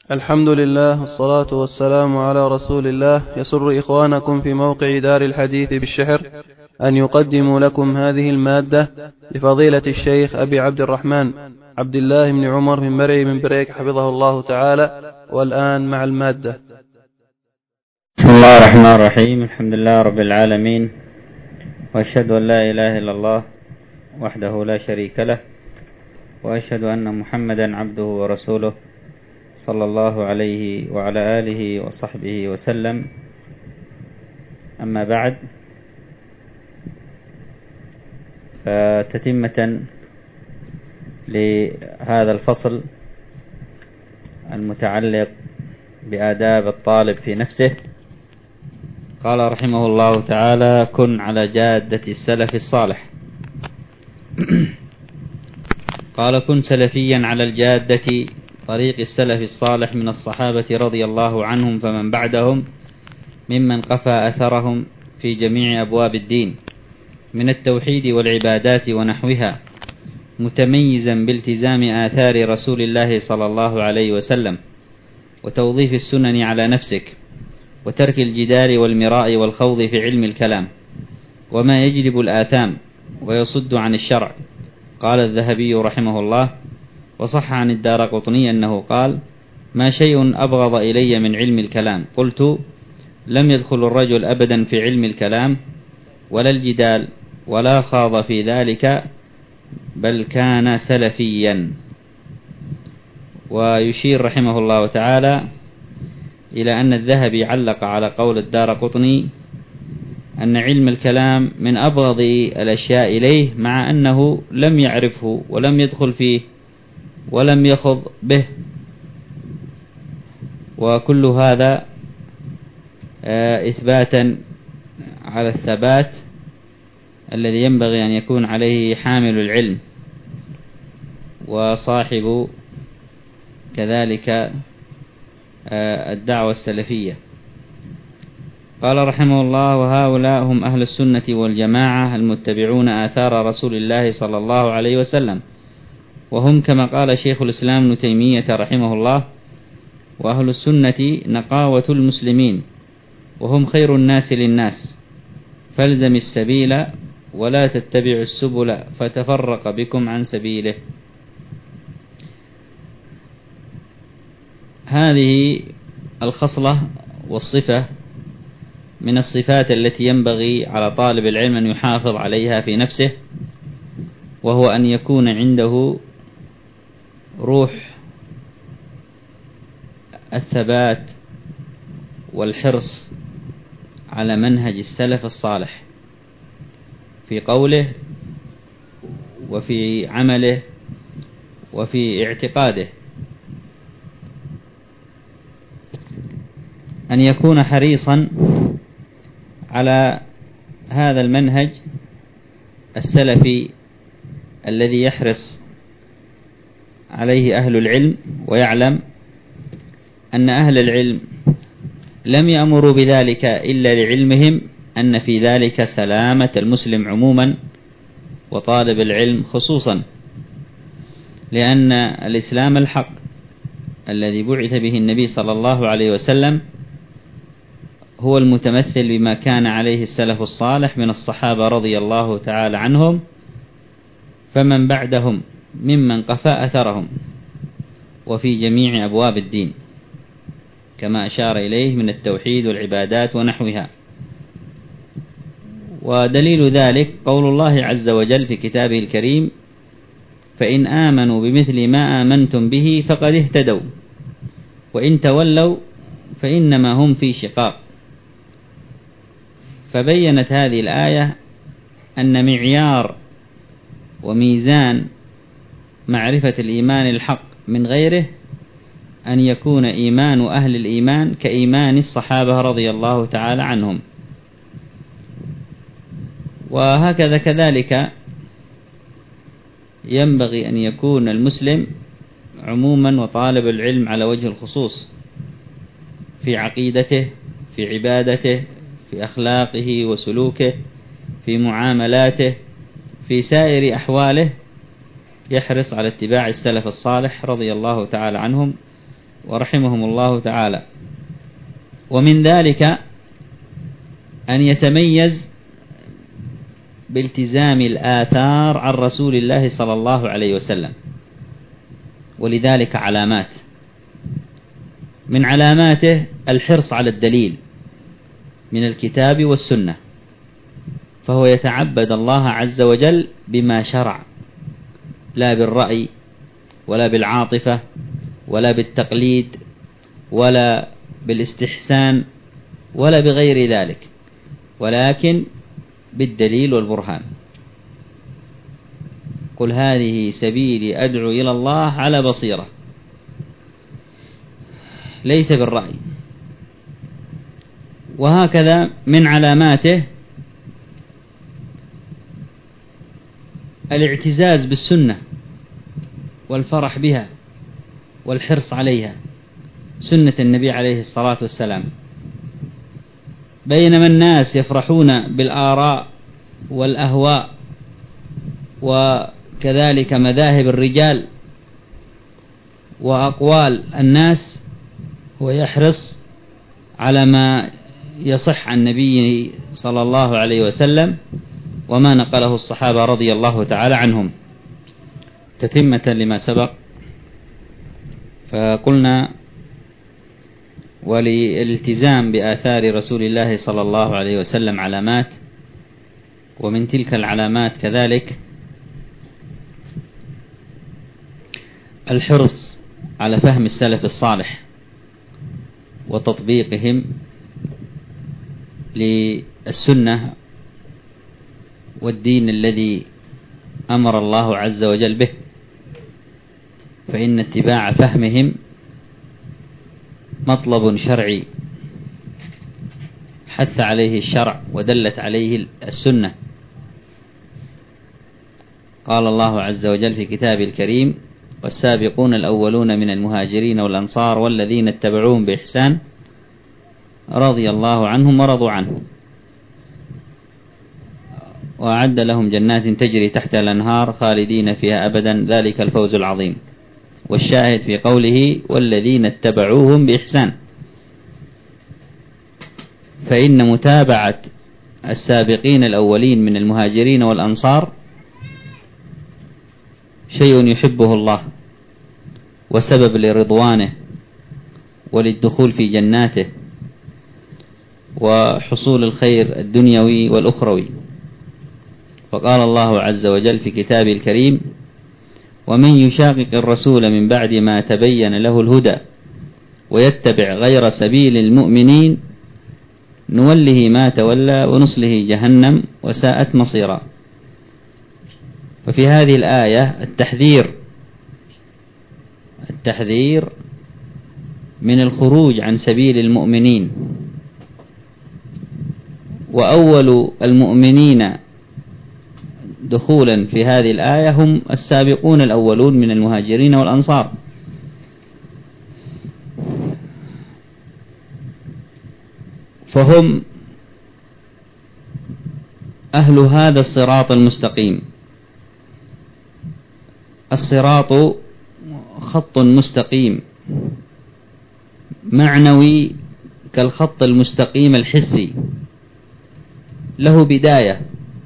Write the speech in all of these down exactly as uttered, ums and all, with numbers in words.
الحمد لله والصلاة والسلام على رسول الله. يسر إخوانكم في موقع دار الحديث بالشحر أن يقدموا لكم هذه المادة لفضيلة الشيخ أبي عبد الرحمن عبد الله بن عمر بن مرعي بن بريك حفظه الله تعالى. والآن مع المادة. بسم الله الرحمن الرحيم. الحمد لله رب العالمين، وأشهد أن لا إله إلا الله وحده لا شريك له، وأشهد أن محمدا عبده ورسوله صلى الله عليه وعلى آله وصحبه وسلم. أما بعد، فتتمة لهذا الفصل المتعلق بآداب الطالب في نفسه، قال رحمه الله تعالى: كن على جادة السلف الصالح. قال: كن سلفيا على الجادة طريق السلف الصالح من الصحابة رضي الله عنهم فمن بعدهم ممن قفى أثرهم في جميع أبواب الدين من التوحيد والعبادات ونحوها، متميزا بالتزام آثار رسول الله صلى الله عليه وسلم وتوظيف السنن على نفسك، وترك الجدال والمراء والخوض في علم الكلام وما يجلب الآثام ويصد عن الشرع. قال الذهبي رحمه الله: وصح عن الدارقطني أنه قال: ما شيء أبغض إلي من علم الكلام. قلت: لم يدخل الرجل أبدا في علم الكلام ولا الجدال ولا خاض في ذلك، بل كان سلفيا. ويشير رحمه الله تعالى إلى أن الذهبي علق على قول الدارقطني أن علم الكلام من أبغض الأشياء إليه، مع أنه لم يعرفه ولم يدخل فيه ولم يخض به. وكل هذا إثباتا على الثبات الذي ينبغي أن يكون عليه حامل العلم وصاحب كذلك الدعوة السلفية. قال رحمه الله: وهؤلاء هم أهل السنة والجماعة المتبعون آثار رسول الله صلى الله عليه وسلم، وهم كما قال شيخ الإسلام ابن تيمية رحمه الله: وأهل السنة نقاوة المسلمين، وهم خير الناس للناس، فالزم السبيل ولا تتبع السبل فتفرق بكم عن سبيله. هذه الخصلة والصفة من الصفات التي ينبغي على طالب العلم أن يحافظ عليها في نفسه، وهو أن يكون عنده روح الثبات والحرص على منهج السلف الصالح في قوله وفي عمله وفي اعتقاده، أن يكون حريصا على هذا المنهج السلفي الذي يحرص عليه أهل العلم، ويعلم أن أهل العلم لم يأمروا بذلك إلا لعلمهم أن في ذلك سلامة المسلم عموما وطالب العلم خصوصا، لأن الإسلام الحق الذي بعث به النبي صلى الله عليه وسلم هو المتمثل بما كان عليه السلف الصالح من الصحابة رضي الله تعالى عنهم فمن بعدهم ممن قفى أثرهم، وفي جميع أبواب الدين كما أشار إليه من التوحيد والعبادات ونحوها. ودليل ذلك قول الله عز وجل في كتابه الكريم: فإن آمنوا بمثل ما آمنتم به فقد اهتدوا وإن تولوا فإنما هم في شقاق. فبينت هذه الآية أن معيار وميزان معرفة الإيمان الحق من غيره أن يكون إيمان أهل الإيمان كإيمان الصحابة رضي الله تعالى عنهم. وهكذا كذلك ينبغي أن يكون المسلم عموما وطالب العلم على وجه الخصوص في عقيدته، في عبادته، في أخلاقه وسلوكه، في معاملاته، في سائر أحواله، يحرص على اتباع السلف الصالح رضي الله تعالى عنهم ورحمهم الله تعالى. ومن ذلك أن يتميز بالتزام الآثار عن رسول الله صلى الله عليه وسلم، ولذلك علامات. من علاماته الحرص على الدليل من الكتاب والسنة، فهو يتعبد الله عز وجل بما شرع، لا بالرأي ولا بالعاطفة ولا بالتقليد ولا بالاستحسان ولا بغير ذلك، ولكن بالدليل والبرهان. قل هذه سبيلي أدعو إلى الله على بصيرة، ليس بالرأي. وهكذا من علاماته الاعتزاز بالسنة والفرح بها والحرص عليها، سنة النبي عليه الصلاة والسلام. بينما الناس يفرحون بالآراء والأهواء وكذلك مذاهب الرجال وأقوال الناس، ويحرص على ما يصح عن النبي صلى الله عليه وسلم وما نقله الصحابة رضي الله تعالى عنهم. تتمة لما سبق، فقلنا وللالتزام بآثار رسول الله صلى الله عليه وسلم علامات، ومن تلك العلامات كذلك الحرص على فهم السلف الصالح وتطبيقهم للسنة والدين الذي أمر الله عز وجل به، فإن اتباع فهمهم مطلب شرعي حث عليه الشرع ودلت عليه السنة. قال الله عز وجل في كتابه الكريم: والسابقون الأولون من المهاجرين والأنصار والذين اتبعوهم بإحسان رضي الله عنهم ورضوا عنه وأعد لهم جنات تجري تحت الأنهار خالدين فيها أبدا ذلك الفوز العظيم. والشاهد في قوله: والذين اتبعوهم بإحسان، فإن متابعة السابقين الأولين من المهاجرين والأنصار شيء يحبه الله وسبب لرضوانه وللدخول في جناته وحصول الخير الدنيوي والأخروي. فقال الله عز وجل في كتابه الكريم: ومن يشاقق الرسول من بعد ما تبين له الهدى ويتبع غير سبيل المؤمنين نوله ما تولى ونصله جهنم وساءت مصيرا. ففي هذه الآية التحذير التحذير من الخروج عن سبيل المؤمنين، وأول المؤمنين دخولا في هذه الآية هم السابقون الأولون من المهاجرين والأنصار. فهم أهل هذا الصراط المستقيم. الصراط خط مستقيم معنوي كالخط المستقيم الحسي، له بداية،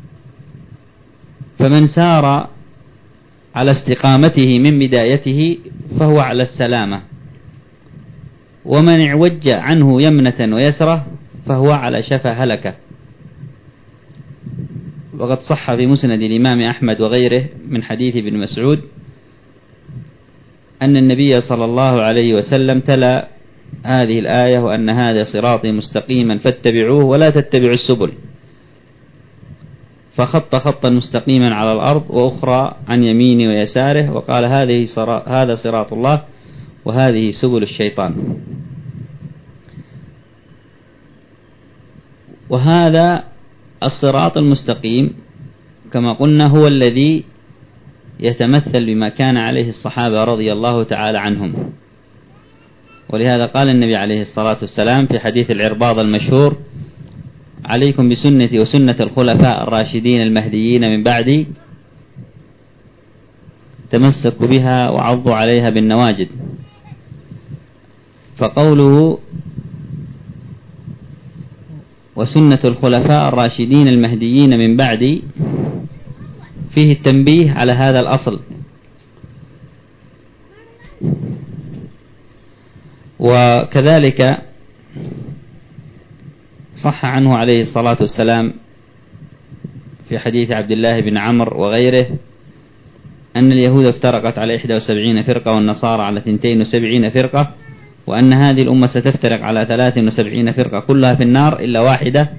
فمن سار على استقامته من بدايته فهو على السلامة، ومن اعوج عنه يمنة ويسرة فهو على شفا هلكة. وقد صح في مسند الإمام أحمد وغيره من حديث ابن مسعود أن النبي صلى الله عليه وسلم تلا هذه الآية: وأن هذا صراطي مستقيما فاتبعوه ولا تتبعوا السبل، فخط خطا مستقيما على الأرض وأخرى عن يمينه ويساره، وقال: هذه هذا صراط الله وهذه سبل الشيطان. وهذا الصراط المستقيم كما قلنا هو الذي يتمثل بما كان عليه الصحابة رضي الله تعالى عنهم. ولهذا قال النبي عليه الصلاة والسلام في حديث العرباض المشهور: عليكم بسنتي وسنة الخلفاء الراشدين المهديين من بعدي، تمسكوا بها وعضوا عليها بالنواجد. فقوله وسنة الخلفاء الراشدين المهديين من بعدي فيه التنبيه على هذا الأصل. وكذلك صح عنه عليه الصلاة والسلام في حديث عبد الله بن عمرو وغيره أن اليهود افترقت على إحدى وسبعين فرقة والنصارى على اثنتين وسبعين فرقة، وأن هذه الأمة ستفترق على ثلاث وسبعين فرقة كلها في النار إلا واحدة،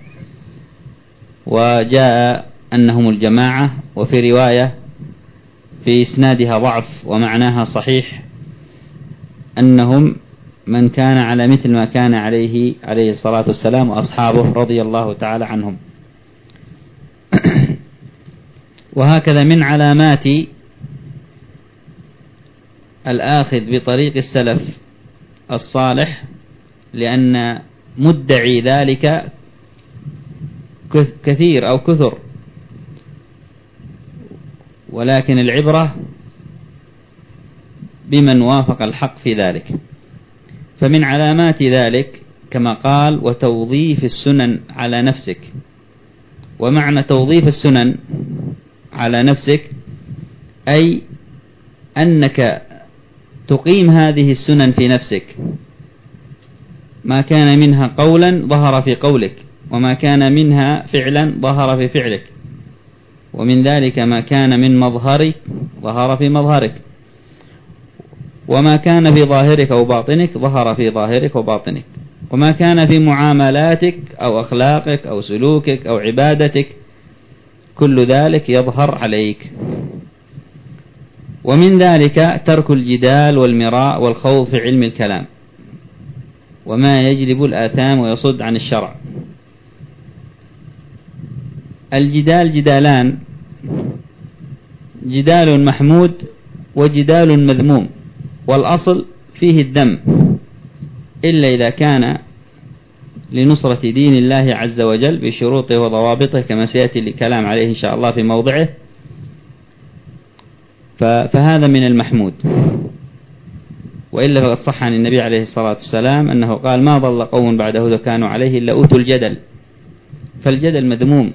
وجاء أنهم الجماعة، وفي رواية في إسنادها ضعف ومعناها صحيح أنهم من كان على مثل ما كان عليه عليه الصلاة والسلام وأصحابه رضي الله تعالى عنهم. وهكذا من علامات الآخذ بطريق السلف الصالح، لأن مدعي ذلك كثير أو كثر، ولكن العبرة بمن وافق الحق في ذلك. فمن علامات ذلك كما قال وتوظيف السنن على نفسك. ومعنى توظيف السنن على نفسك أي أنك تقيم هذه السنن في نفسك، ما كان منها قولا ظهر في قولك، وما كان منها فعلا ظهر في فعلك، ومن ذلك ما كان من مظهرك ظهر في مظهرك، وما كان في ظاهرك أو باطنك ظهر في ظاهرك وباطنك، وما كان في معاملاتك أو أخلاقك أو سلوكك أو عبادتك كل ذلك يظهر عليك. ومن ذلك ترك الجدال والمراء والخوض في علم الكلام وما يجلب الآثام ويصد عن الشرع. الجدال جدالان، جدال محمود وجدال مذموم، والأصل فيه الذم إلا إذا كان لنصرة دين الله عز وجل بشروطه وضوابطه كما سيأتي الكلام عليه إن شاء الله في موضعه، فهذا من المحمود. وإلا فقد صح عن النبي عليه الصلاة والسلام أنه قال ما ضل قوم بعد هدى كانوا عليه إلا أوتوا الجدل. فالجدل مذموم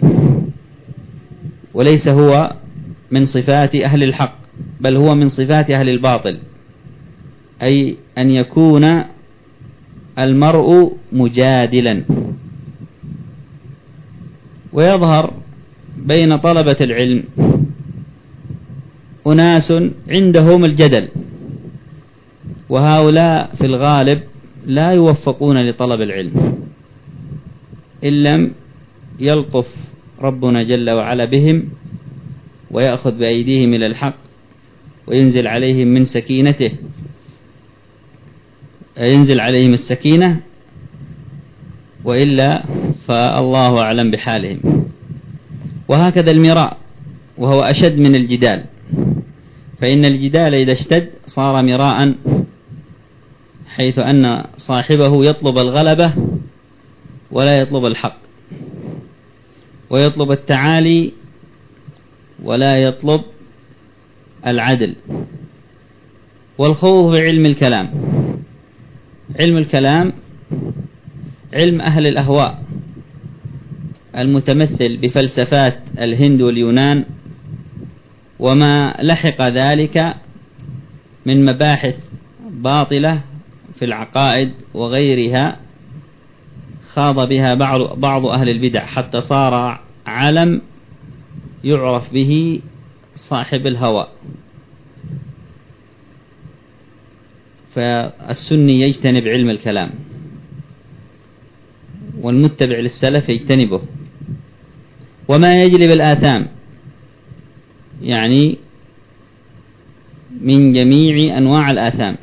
وليس هو من صفات أهل الحق، بل هو من صفات أهل الباطل، أي أن يكون المرء مجادلا. ويظهر بين طلبة العلم أناس عندهم الجدل، وهؤلاء في الغالب لا يوفقون لطلب العلم إن لم يلطف ربنا جل وعلا بهم ويأخذ بأيديهم إلى الحق وينزل عليهم من سكينته ينزل عليهم السكينة، وإلا فالله أعلم بحالهم. وهكذا المراء وهو أشد من الجدال، فإن الجدال إذا اشتد صار مراء، حيث أن صاحبه يطلب الغلبة ولا يطلب الحق، ويطلب التعالي ولا يطلب العدل. والخوض في علم الكلام، علم الكلام علم أهل الأهواء المتمثل بفلسفات الهند واليونان وما لحق ذلك من مباحث باطلة في العقائد وغيرها، خاض بها بعض بعض أهل البدع حتى صار علم يعرف به صاحب الهوى. فالسني يجتنب علم الكلام، والمتبع للسلف يجتنبه. وما يجلب الآثام يعني من جميع أنواع الآثام،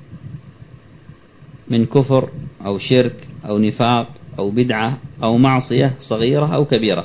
من كفر أو شرك أو نفاق أو بدعة أو معصية صغيرة أو كبيرة.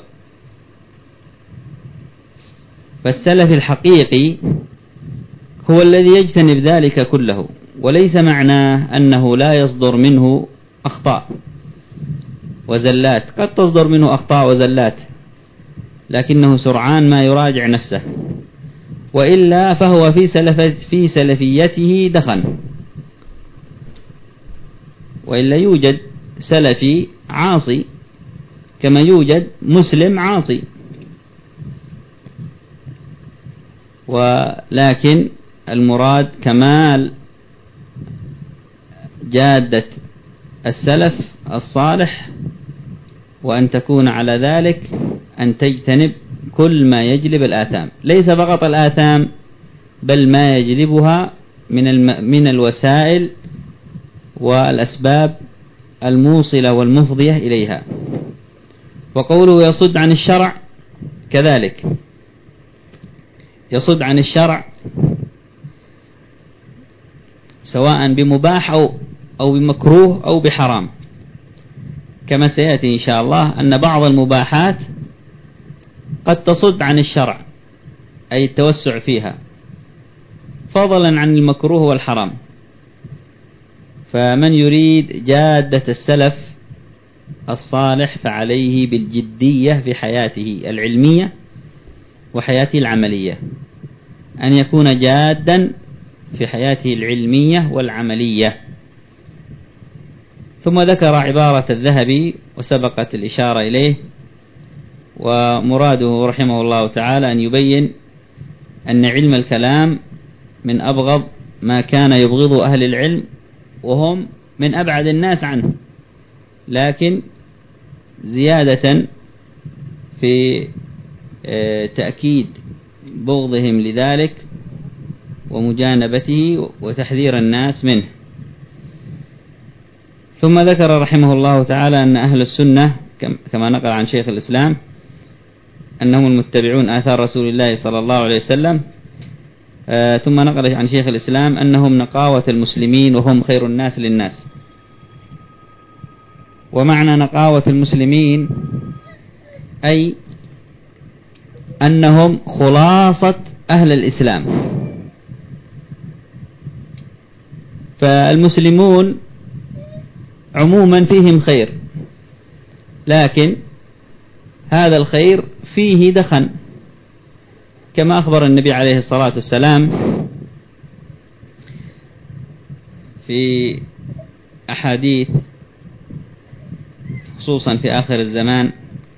فالسلف الحقيقي هو الذي يجتنب ذلك كله، وليس معناه أنه لا يصدر منه أخطاء وزلات، قد تصدر منه أخطاء وزلات، لكنه سرعان ما يراجع نفسه، وإلا فهو في سلف في سلفيته دخن. وإلا يوجد سلفي عاصي كما يوجد مسلم عاصي، ولكن المراد كمال جادة السلف الصالح، وأن تكون على ذلك أن تجتنب كل ما يجلب الآثام، ليس فقط الآثام بل ما يجلبها من الم... من الوسائل والأسباب الموصلة والمفضية إليها. وقوله يصد عن الشرع كذلك، يصد عن الشرع سواء بمباح أو أو بمكروه أو بحرام، كما سيأتي إن شاء الله أن بعض المباحات قد تصد عن الشرع أي التوسع فيها، فضلا عن المكروه والحرام. فمن يريد جادة السلف الصالح فعليه بالجدية في حياته العلمية وحياته العملية، أن يكون جادا في حياته العلمية والعملية. ثم ذكر عبارة الذهبي وسبقت الإشارة إليه، ومراده رحمه الله تعالى أن يبين أن علم الكلام من أبغض ما كان يبغض أهل العلم، وهم من أبعد الناس عنه، لكن زيادة في تأكيد بغضهم لذلك ومجانبته وتحذير الناس منه. ثم ذكر رحمه الله تعالى أن أهل السنة كما نقل عن شيخ الإسلام أنهم المتبعون آثار رسول الله صلى الله عليه وسلم. آه ثم نقل عن شيخ الإسلام أنهم نقاوة المسلمين وهم خير الناس للناس. ومعنى نقاوة المسلمين أي أنهم خلاصة أهل الإسلام. فالمسلمون عموما فيهم خير، لكن هذا الخير فيه دخن، كما أخبر النبي عليه الصلاة والسلام في أحاديث خصوصا في آخر الزمان.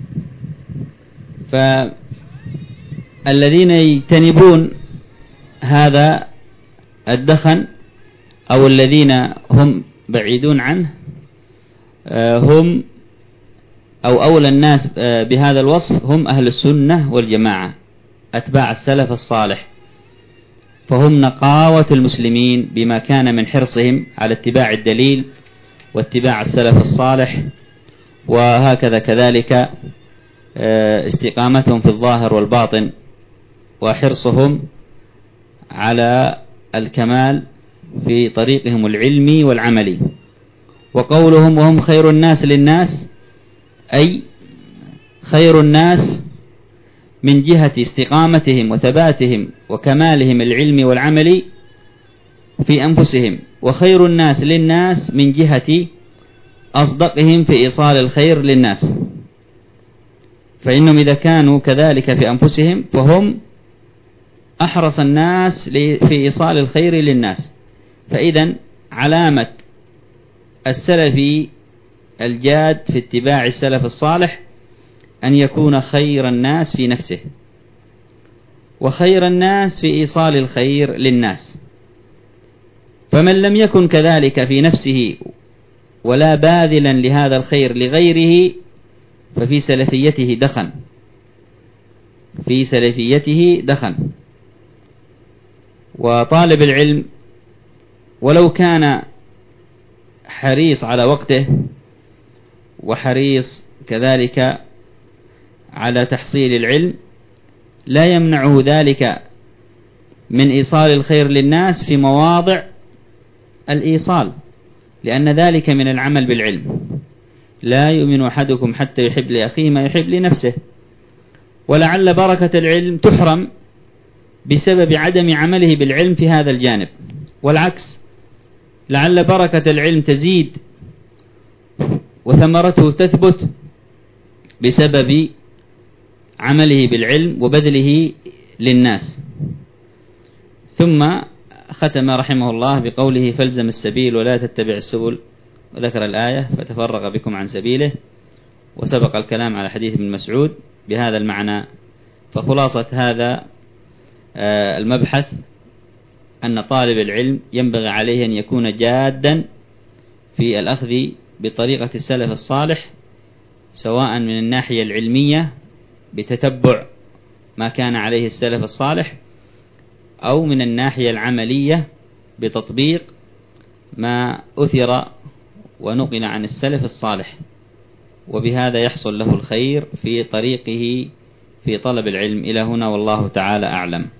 فالذين يجتنبون هذا الدخن أو الذين هم بعيدون عنه هم أو أولى الناس بهذا الوصف هم أهل السنة والجماعة أتباع السلف الصالح، فهم نقاوة المسلمين بما كان من حرصهم على اتباع الدليل واتباع السلف الصالح، وهكذا كذلك استقامتهم في الظاهر والباطن وحرصهم على الكمال في طريقهم العلمي والعملي. وقولهم وهم خير الناس للناس أي خير الناس من جهة استقامتهم وثباتهم وكمالهم العلمي والعملي في أنفسهم، وخير الناس للناس من جهة أصدقهم في إيصال الخير للناس، فإنهم إذا كانوا كذلك في أنفسهم فهم أحرص الناس في إيصال الخير للناس. فإذا علامة السلفي الجاد في اتباع السلف الصالح أن يكون خير الناس في نفسه وخير الناس في إيصال الخير للناس. فمن لم يكن كذلك في نفسه ولا باذلا لهذا الخير لغيره ففي سلفيته دخن، في سلفيته دخن. وطالب العلم ولو كان حريص على وقته وحريص كذلك على تحصيل العلم لا يمنعه ذلك من إيصال الخير للناس في مواضع الإيصال، لأن ذلك من العمل بالعلم. لا يؤمن أحدكم حتى يحب لأخيه ما يحب لنفسه، ولعل بركة العلم تحرم بسبب عدم عمله بالعلم في هذا الجانب، والعكس لعل بركة العلم تزيد وثمرته تثبت بسبب عمله بالعلم وبذله للناس. ثم ختم رحمه الله بقوله فالزم السبيل ولا تتبع السبل وذكر الآية فتفرق بكم عن سبيله، وسبق الكلام على حديث ابن مسعود بهذا المعنى. فخلاصة هذا المبحث أن طالب العلم ينبغي عليه أن يكون جادا في الأخذ بطريقة السلف الصالح، سواء من الناحية العلمية بتتبع ما كان عليه السلف الصالح، أو من الناحية العملية بتطبيق ما أثر ونقل عن السلف الصالح، وبهذا يحصل له الخير في طريقه في طلب العلم. إلى هنا والله تعالى أعلم.